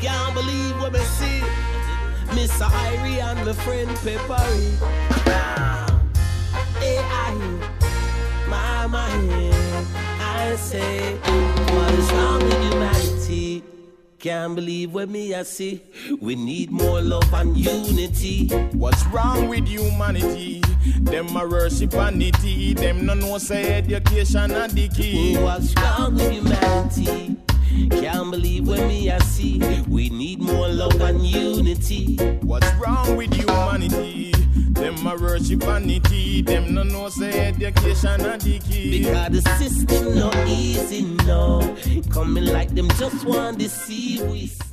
Can't believe what I see. Mr. Irie and my friend Peppery. AI, mama, I say, what is wrong with humanity? Can't believe what me I see. We need more love and unity. What's wrong with humanity? Them a worship vanity. Them no know say education and the key. What's wrong with humanity? Can't believe what me I see. We need more love and unity. What's wrong with humanity? Them a worship vanity. Them no know say education and the key. Because the system no easy, no. Coming like them just want to deceive we.